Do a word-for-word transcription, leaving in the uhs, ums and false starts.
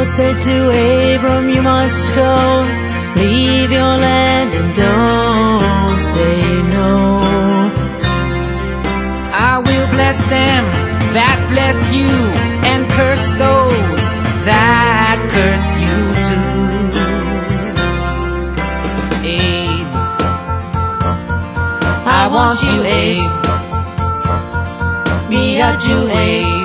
Lord said to Abram, you must go, leave your land and don't say no. I will bless them that bless you, and curse those that curse you too. Abe, I want you, Abe, me a Jew, Abe.